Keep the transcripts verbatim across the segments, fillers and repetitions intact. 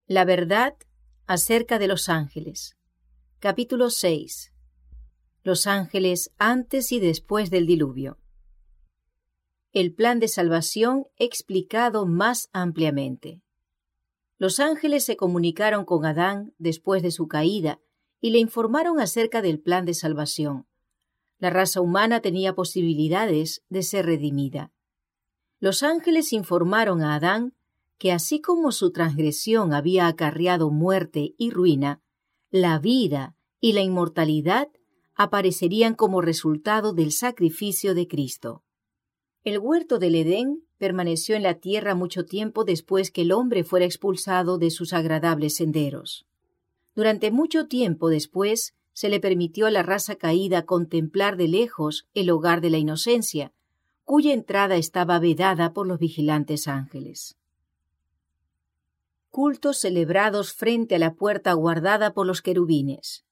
La verdad acerca de los ángeles. Capítulo seis. Los ángeles antes y después del diluvio. El plan de salvación explicado más ampliamente. Los ángeles se comunicaron con Adán después de su caída y le informaron acerca del plan de salvación. La raza humana tenía posibilidades de ser redimida. Los ángeles informaron a Adán que así como su transgresión había acarreado muerte y ruina, la vida y la inmortalidad aparecerían como resultado del sacrificio de Cristo. El huerto del Edén permaneció en la tierra mucho tiempo después que el hombre fuera expulsado de sus agradables senderos. Durante mucho tiempo después se le permitió a la raza caída contemplar de lejos el hogar de la inocencia, cuya entrada estaba vedada por los vigilantes ángeles. Cultos celebrados frente a la puerta guardada por los querubines.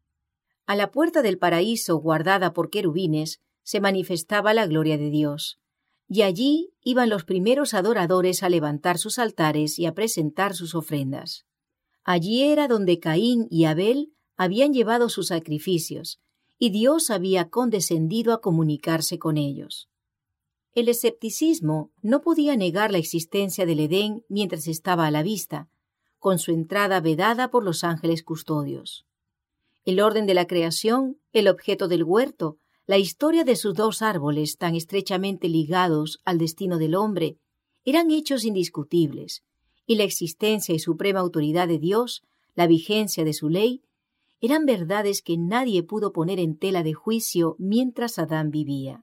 A la puerta del paraíso guardada por querubines se manifestaba la gloria de Dios, y allí iban los primeros adoradores a levantar sus altares y a presentar sus ofrendas. Allí era donde Caín y Abel habían llevado sus sacrificios, y Dios había condescendido a comunicarse con ellos. El escepticismo no podía negar la existencia del Edén mientras estaba a la vista, con su entrada vedada por los ángeles custodios. El orden de la creación, el objeto del huerto, la historia de sus dos árboles tan estrechamente ligados al destino del hombre, eran hechos indiscutibles, y la existencia y suprema autoridad de Dios, la vigencia de su ley, eran verdades que nadie pudo poner en tela de juicio mientras Adán vivía.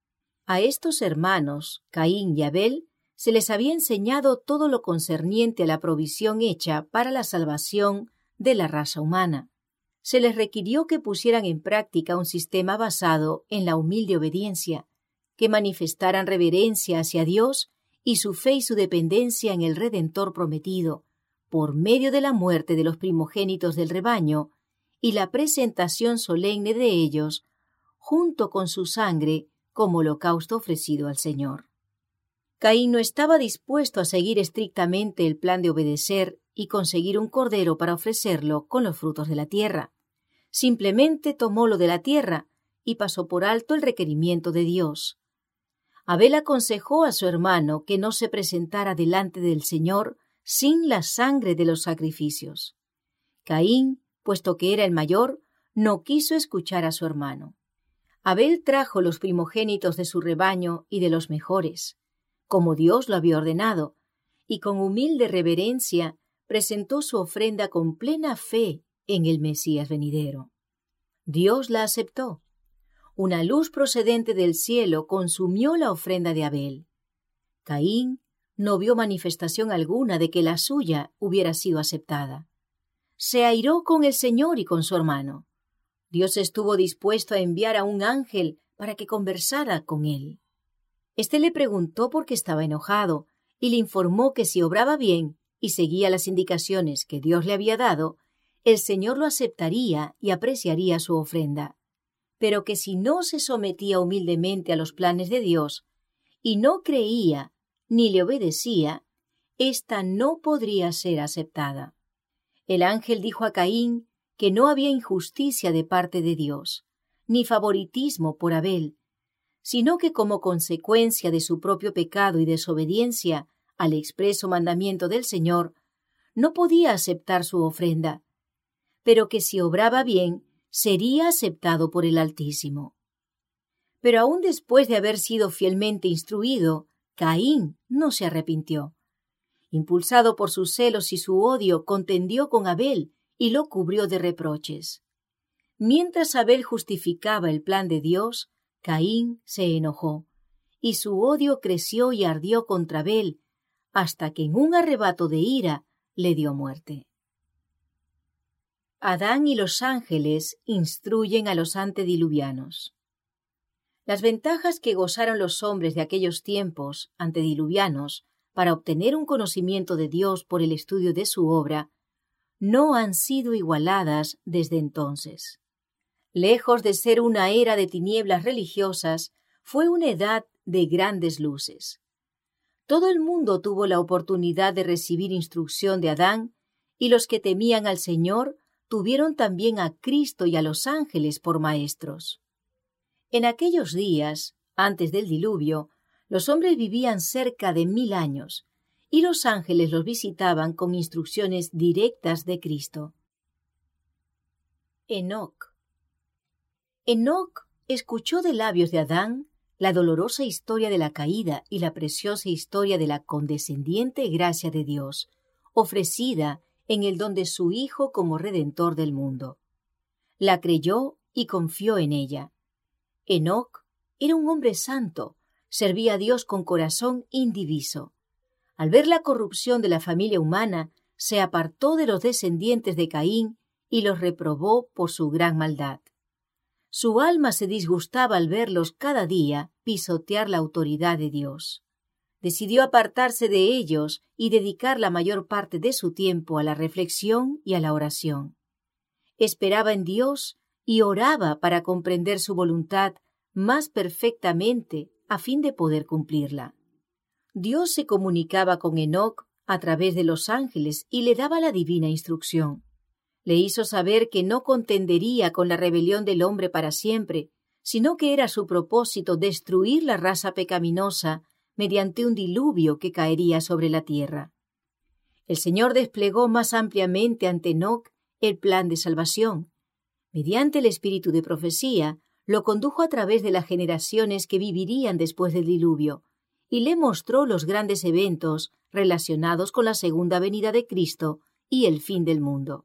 A estos hermanos, Caín y Abel, se les había enseñado todo lo concerniente a la provisión hecha para la salvación de la raza humana. Se les requirió que pusieran en práctica un sistema basado en la humilde obediencia, que manifestaran reverencia hacia Dios y su fe y su dependencia en el Redentor prometido, por medio de la muerte de los primogénitos del rebaño y la presentación solemne de ellos, junto con su sangre, como holocausto ofrecido al Señor. Caín no estaba dispuesto a seguir estrictamente el plan de obedecer y conseguir un cordero para ofrecerlo con los frutos de la tierra. Simplemente tomó lo de la tierra y pasó por alto el requerimiento de Dios. Abel aconsejó a su hermano que no se presentara delante del Señor sin la sangre de los sacrificios. Caín, puesto que era el mayor, no quiso escuchar a su hermano. Abel trajo los primogénitos de su rebaño y de los mejores, como Dios lo había ordenado, y con humilde reverencia presentó su ofrenda con plena fe en el Mesías venidero. Dios la aceptó. Una luz procedente del cielo consumió la ofrenda de Abel. Caín no vio manifestación alguna de que la suya hubiera sido aceptada. Se airó con el Señor y con su hermano. Dios estuvo dispuesto a enviar a un ángel para que conversara con él. Este le preguntó por qué estaba enojado y le informó que si obraba bien y seguía las indicaciones que Dios le había dado, el Señor lo aceptaría y apreciaría su ofrenda, pero que si no se sometía humildemente a los planes de Dios y no creía ni le obedecía, ésta no podría ser aceptada. El ángel dijo a Caín que no había injusticia de parte de Dios, ni favoritismo por Abel, sino que como consecuencia de su propio pecado y desobediencia al expreso mandamiento del Señor, no podía aceptar su ofrenda, pero que si obraba bien, sería aceptado por el Altísimo. Pero aún después de haber sido fielmente instruido, Caín no se arrepintió. Impulsado por sus celos y su odio, contendió con Abel y lo cubrió de reproches. Mientras Abel justificaba el plan de Dios, Caín se enojó, y su odio creció y ardió contra Abel, hasta que en un arrebato de ira le dio muerte. Adán y los ángeles instruyen a los antediluvianos. Las ventajas que gozaron los hombres de aquellos tiempos antediluvianos para obtener un conocimiento de Dios por el estudio de su obra no han sido igualadas desde entonces. Lejos de ser una era de tinieblas religiosas, fue una edad de grandes luces. Todo el mundo tuvo la oportunidad de recibir instrucción de Adán y los que temían al Señor tuvieron también a Cristo y a los ángeles por maestros. En aquellos días, antes del diluvio, los hombres vivían cerca de mil años, y los ángeles los visitaban con instrucciones directas de Cristo. Enoc. Enoc escuchó de labios de Adán la dolorosa historia de la caída y la preciosa historia de la condescendiente gracia de Dios, ofrecida en el don de su Hijo como Redentor del mundo. La creyó y confió en ella. Enoc era un hombre santo, servía a Dios con corazón indiviso. Al ver la corrupción de la familia humana, se apartó de los descendientes de Caín y los reprobó por su gran maldad. Su alma se disgustaba al verlos cada día pisotear la autoridad de Dios. Decidió apartarse de ellos y dedicar la mayor parte de su tiempo a la reflexión y a la oración. Esperaba en Dios y oraba para comprender su voluntad más perfectamente a fin de poder cumplirla. Dios se comunicaba con Enoc a través de los ángeles y le daba la divina instrucción. Le hizo saber que no contendería con la rebelión del hombre para siempre, sino que era su propósito destruir la raza pecaminosa mediante un diluvio que caería sobre la tierra. El Señor desplegó más ampliamente ante Enoc el plan de salvación. Mediante el espíritu de profecía, lo condujo a través de las generaciones que vivirían después del diluvio, y le mostró los grandes eventos relacionados con la segunda venida de Cristo y el fin del mundo.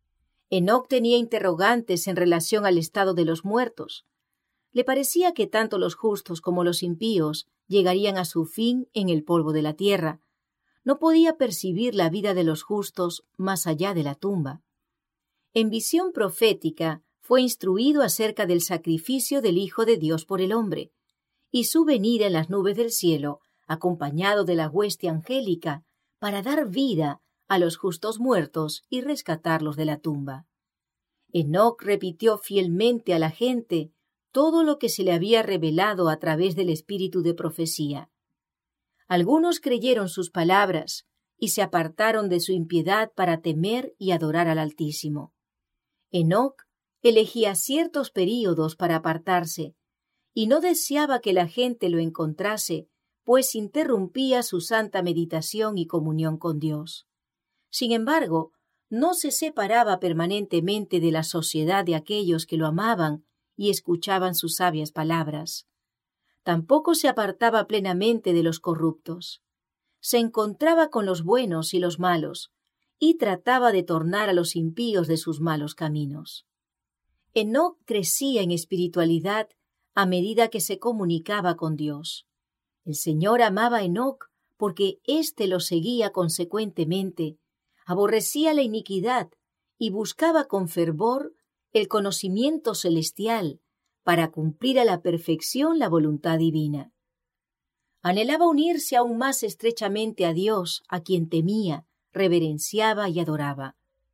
Enoc tenía interrogantes en relación al estado de los muertos. Le parecía que tanto los justos como los impíos llegarían a su fin en el polvo de la tierra. No podía percibir la vida de los justos más allá de la tumba. En visión profética fue instruido acerca del sacrificio del Hijo de Dios por el hombre, y su venida en las nubes del cielo, acompañado de la hueste angélica, para dar vida a los justos muertos y rescatarlos de la tumba. Enoc repitió fielmente a la gente todo lo que se le había revelado a través del espíritu de profecía. Algunos creyeron sus palabras y se apartaron de su impiedad para temer y adorar al Altísimo. Enoc elegía ciertos períodos para apartarse, y no deseaba que la gente lo encontrase, pues interrumpía su santa meditación y comunión con Dios. Sin embargo, no se separaba permanentemente de la sociedad de aquellos que lo amaban y escuchaban sus sabias palabras. Tampoco se apartaba plenamente de los corruptos. Se encontraba con los buenos y los malos, y trataba de tornar a los impíos de sus malos caminos. Enoc crecía en espiritualidad a medida que se comunicaba con Dios. El Señor amaba a Enoc porque éste lo seguía consecuentemente, aborrecía la iniquidad y buscaba con fervor el conocimiento celestial para cumplir a la perfección la voluntad divina. Anhelaba unirse aún más estrechamente a Dios, a quien temía, reverenciaba y adoraba.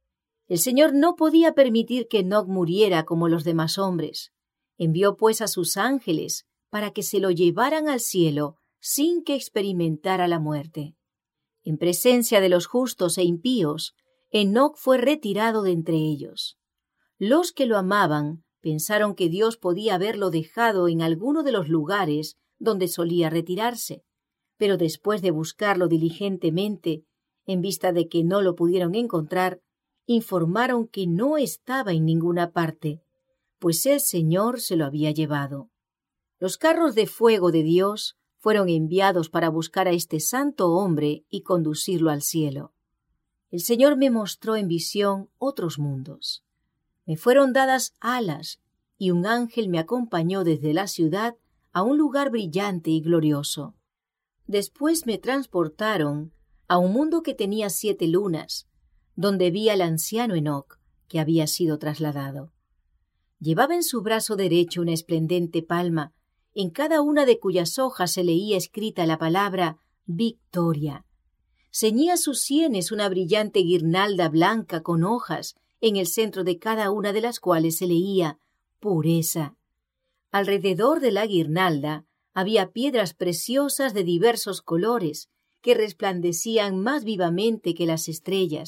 El Señor no podía permitir que Enoc muriera como los demás hombres. Envió pues a sus ángeles para que se lo llevaran al cielo sin que experimentara la muerte. En presencia de los justos e impíos, Enoc fue retirado de entre ellos. Los que lo amaban pensaron que Dios podía haberlo dejado en alguno de los lugares donde solía retirarse, pero después de buscarlo diligentemente, en vista de que no lo pudieron encontrar, informaron que no estaba en ninguna parte, pues el Señor se lo había llevado. Los carros de fuego de Dios fueron enviados para buscar a este santo hombre y conducirlo al cielo. El Señor me mostró en visión otros mundos. Me fueron dadas alas, y un ángel me acompañó desde la ciudad a un lugar brillante y glorioso. Después me transportaron a un mundo que tenía siete lunas, donde vi al anciano Enoc, que había sido trasladado. Llevaba en su brazo derecho una esplendente palma, en cada una de cuyas hojas se leía escrita la palabra Victoria. Ceñía sus sienes una brillante guirnalda blanca con hojas, en el centro de cada una de las cuales se leía Pureza. Alrededor de la guirnalda había piedras preciosas de diversos colores, que resplandecían más vivamente que las estrellas,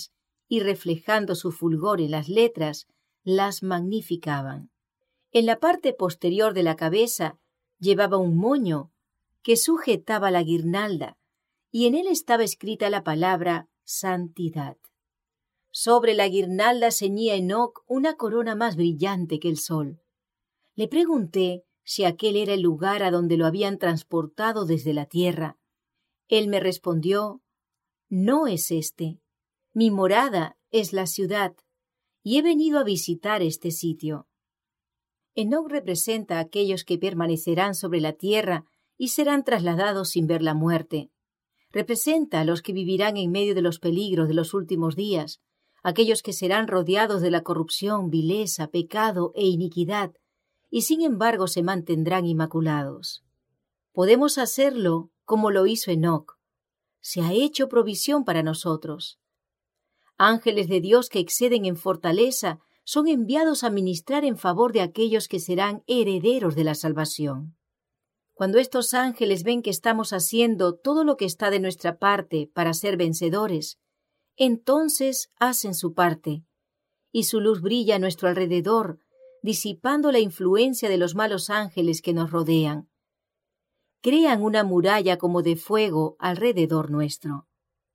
y reflejando su fulgor en las letras, las magnificaban. En la parte posterior de la cabeza llevaba un moño que sujetaba la guirnalda, y en él estaba escrita la palabra santidad. Sobre la guirnalda ceñía Enoc una corona más brillante que el sol. Le pregunté si aquel era el lugar a donde lo habían transportado desde la tierra. Él me respondió: no es este. Mi morada es la ciudad, y he venido a visitar este sitio. Enoc representa a aquellos que permanecerán sobre la tierra y serán trasladados sin ver la muerte. Representa a los que vivirán en medio de los peligros de los últimos días, aquellos que serán rodeados de la corrupción, vileza, pecado e iniquidad, y sin embargo se mantendrán inmaculados. Podemos hacerlo como lo hizo Enoc. Se ha hecho provisión para nosotros. Ángeles de Dios que exceden en fortaleza son enviados a ministrar en favor de aquellos que serán herederos de la salvación. Cuando estos ángeles ven que estamos haciendo todo lo que está de nuestra parte para ser vencedores, entonces hacen su parte, y su luz brilla a nuestro alrededor, disipando la influencia de los malos ángeles que nos rodean. Crean una muralla como de fuego alrededor nuestro.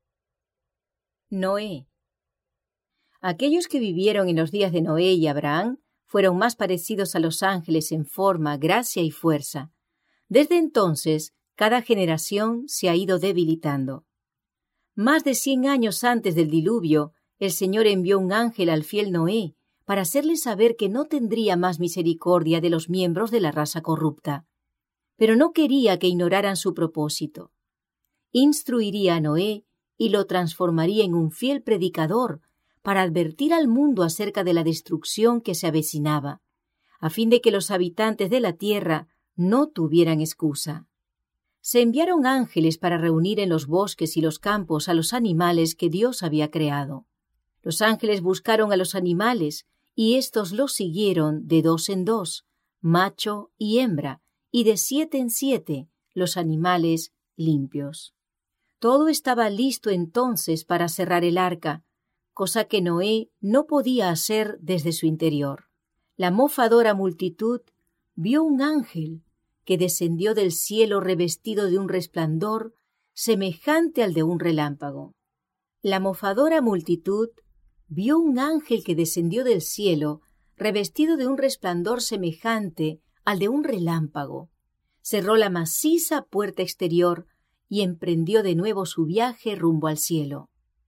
Noé. Aquellos que vivieron en los días de Noé y Abraham fueron más parecidos a los ángeles en forma, gracia y fuerza. Desde entonces, cada generación se ha ido debilitando. Más de cien años antes del diluvio, el Señor envió un ángel al fiel Noé para hacerle saber que no tendría más misericordia de los miembros de la raza corrupta. Pero no quería que ignoraran su propósito. Instruiría a Noé y lo transformaría en un fiel predicador para advertir al mundo acerca de la destrucción que se avecinaba, a fin de que los habitantes de la tierra no tuvieran excusa. Se enviaron ángeles para reunir en los bosques y los campos a los animales que Dios había creado. Los ángeles buscaron a los animales y éstos los siguieron de dos en dos, macho y hembra, y de siete en siete, los animales limpios. Todo estaba listo entonces para cerrar el arca, cosa que Noé no podía hacer desde su interior. La mofadora multitud vio un ángel que descendió del cielo revestido de un resplandor semejante al de un relámpago. La mofadora multitud vio un ángel que descendió del cielo revestido de un resplandor semejante al de un relámpago. Cerró la maciza puerta exterior y emprendió de nuevo su viaje rumbo al cielo.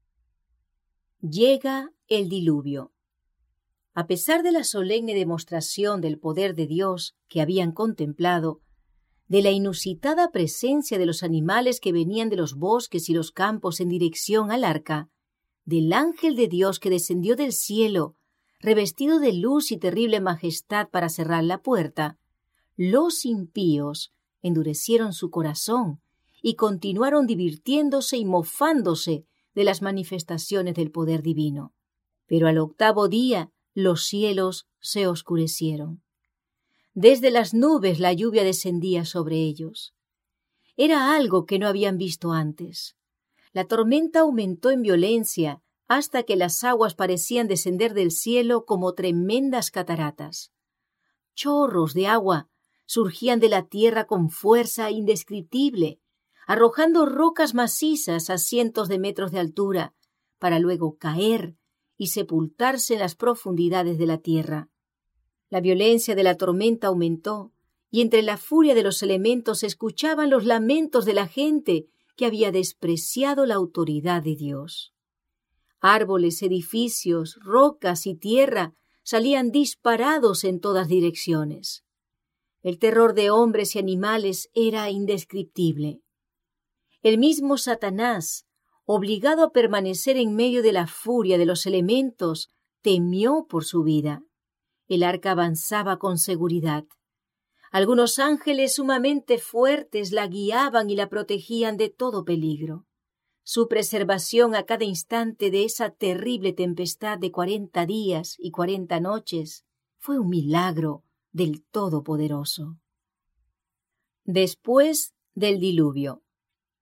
Llega el diluvio. A pesar de la solemne demostración del poder de Dios que habían contemplado, de la inusitada presencia de los animales que venían de los bosques y los campos en dirección al arca, del ángel de Dios que descendió del cielo, revestido de luz y terrible majestad para cerrar la puerta, los impíos endurecieron su corazón y continuaron divirtiéndose y mofándose de las manifestaciones del poder divino. Pero al octavo día los cielos se oscurecieron. Desde las nubes la lluvia descendía sobre ellos. Era algo que no habían visto antes. La tormenta aumentó en violencia hasta que las aguas parecían descender del cielo como tremendas cataratas. Chorros de agua surgían de la tierra con fuerza indescriptible, arrojando rocas macizas a cientos de metros de altura, para luego caer y sepultarse en las profundidades de la tierra. La violencia de la tormenta aumentó, y entre la furia de los elementos se escuchaban los lamentos de la gente que había despreciado la autoridad de Dios. Árboles, edificios, rocas y tierra salían disparados en todas direcciones. El terror de hombres y animales era indescriptible. El mismo Satanás, obligado a permanecer en medio de la furia de los elementos, temió por su vida. El arca avanzaba con seguridad. Algunos ángeles sumamente fuertes la guiaban y la protegían de todo peligro. Su preservación a cada instante de esa terrible tempestad de cuarenta días y cuarenta noches fue un milagro del Todopoderoso. Después del diluvio.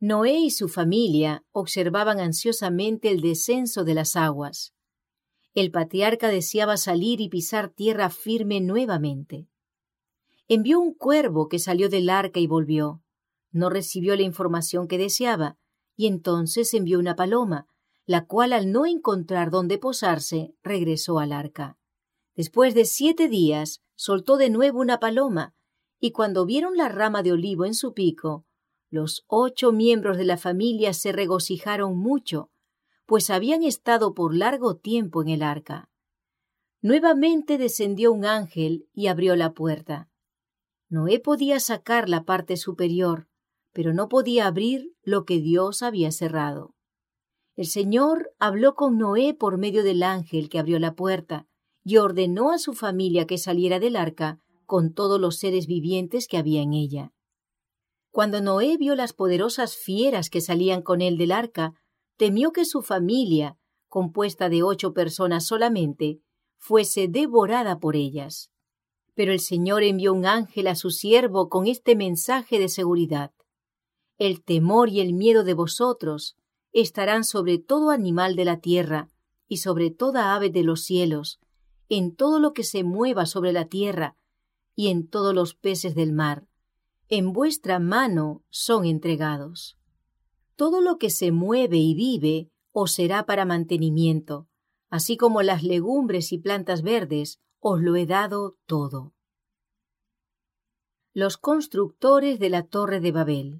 Noé y su familia observaban ansiosamente el descenso de las aguas. El patriarca deseaba salir y pisar tierra firme nuevamente. Envió un cuervo que salió del arca y volvió. No recibió la información que deseaba, y entonces envió una paloma, la cual al no encontrar dónde posarse, regresó al arca. Después de siete días, soltó de nuevo una paloma, y cuando vieron la rama de olivo en su pico, los ocho miembros de la familia se regocijaron mucho, pues habían estado por largo tiempo en el arca. Nuevamente descendió un ángel y abrió la puerta. Noé podía sacar la parte superior, pero no podía abrir lo que Dios había cerrado. El Señor habló con Noé por medio del ángel que abrió la puerta y ordenó a su familia que saliera del arca con todos los seres vivientes que había en ella. Cuando Noé vio las poderosas fieras que salían con él del arca, temió que su familia, compuesta de ocho personas solamente, fuese devorada por ellas. Pero el Señor envió un ángel a su siervo con este mensaje de seguridad: el temor y el miedo de vosotros estarán sobre todo animal de la tierra y sobre toda ave de los cielos, en todo lo que se mueva sobre la tierra y en todos los peces del mar. En vuestra mano son entregados. Todo lo que se mueve y vive os será para mantenimiento, así como las legumbres y plantas verdes os lo he dado todo. Los constructores de la Torre de Babel.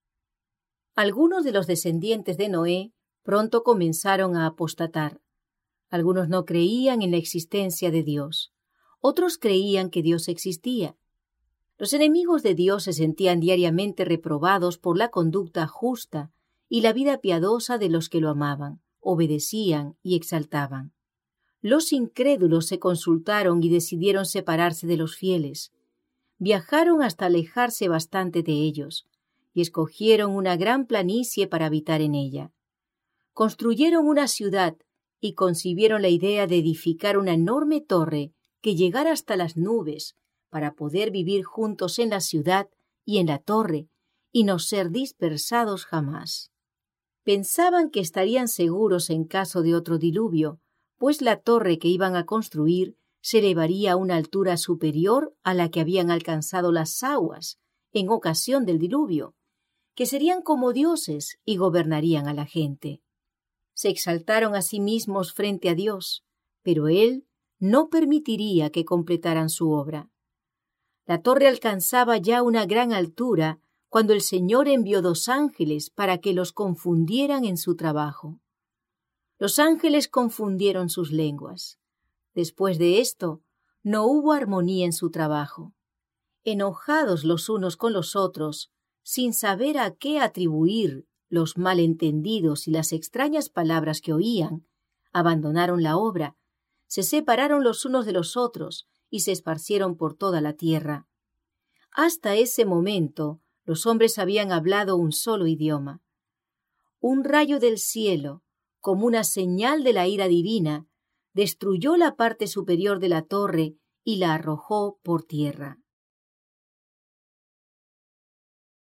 Algunos de los descendientes de Noé pronto comenzaron a apostatar. Algunos no creían en la existencia de Dios. Otros creían que Dios existía. Los enemigos de Dios se sentían diariamente reprobados por la conducta justa y la vida piadosa de los que lo amaban, obedecían y exaltaban. Los incrédulos se consultaron y decidieron separarse de los fieles. Viajaron hasta alejarse bastante de ellos y escogieron una gran planicie para habitar en ella. Construyeron una ciudad y concibieron la idea de edificar una enorme torre que llegara hasta las nubes para poder vivir juntos en la ciudad y en la torre y no ser dispersados jamás. Pensaban que estarían seguros en caso de otro diluvio, pues la torre que iban a construir se elevaría a una altura superior a la que habían alcanzado las aguas en ocasión del diluvio, que serían como dioses y gobernarían a la gente. Se exaltaron a sí mismos frente a Dios, pero Él no permitiría que completaran su obra. La torre alcanzaba ya una gran altura cuando el Señor envió dos ángeles para que los confundieran en su trabajo. Los ángeles confundieron sus lenguas. Después de esto, no hubo armonía en su trabajo. Enojados los unos con los otros, sin saber a qué atribuir los malentendidos y las extrañas palabras que oían, abandonaron la obra, se separaron los unos de los otros y se esparcieron por toda la tierra. Hasta ese momento, los hombres habían hablado un solo idioma. Un rayo del cielo, como una señal de la ira divina, destruyó la parte superior de la torre y la arrojó por tierra.